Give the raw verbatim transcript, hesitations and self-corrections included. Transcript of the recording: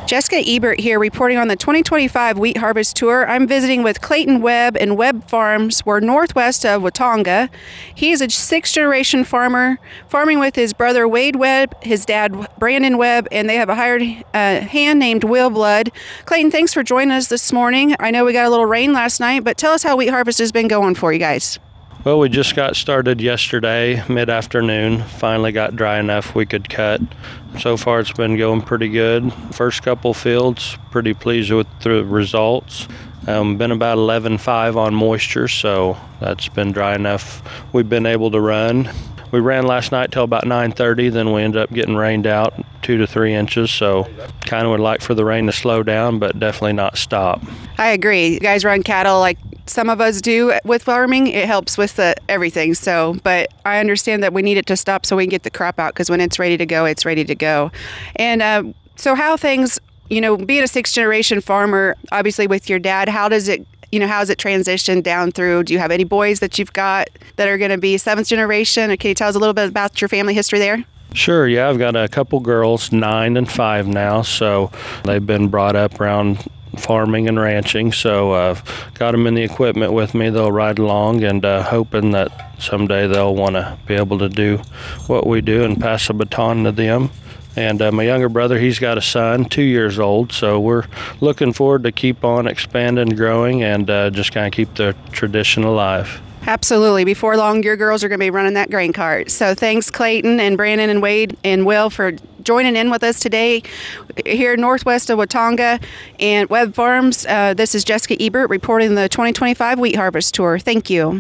Jessica Ebert here reporting on the twenty twenty-five Wheat Harvest Tour. I'm visiting with Clayton Webb and Webb Farms. We're northwest of Watonga. He's a sixth-generation farmer, farming with his brother Wade Webb, his dad Brandon Webb, and they have a hired uh, hand named Will Blood. Clayton, thanks for joining us this morning. I know we got a little rain last night, but tell us how Wheat Harvest has been going for you guys. Well, we just got started yesterday, mid-afternoon. Finally got dry enough we could cut. So far it's been going pretty good. First couple fields, pretty pleased with the results. Um, been about eleven five on moisture, so that's been dry enough. We've been able to run. We ran last night till about nine thirty, then we ended up getting rained out two to three inches, so kind of would like for the rain to slow down, but definitely not stop. I agree. You guys run cattle like some of us do with farming. It helps with the everything. So, but I understand that we need it to stop so we can get the crop out, because when it's ready to go, it's ready to go. And uh, so how things, you know, being a sixth generation farmer, obviously with your dad, how does it, you know, how's it transitioned down through? Do you have any boys that you've got that are going to be seventh generation? Or can you tell us a little bit about your family history there? Sure, yeah. I've got a couple girls, nine and five now, so they've been brought up around farming and ranching, so I've uh, got them in the equipment with me. They'll ride along, and uh, hoping that someday they'll want to be able to do what we do and pass the baton to them. And uh, my younger brother, he's got a son, two years old, so we're looking forward to keep on expanding, growing, and uh, just kind of keep the tradition alive. Absolutely. Before long, your girls are going to be running that grain cart. So thanks, Clayton and Brandon and Wade and Will, for joining in with us today here northwest of Watonga and Webb Farms. Uh, this is Jessica Ebert reporting the twenty twenty-five Wheat Harvest Tour. Thank you.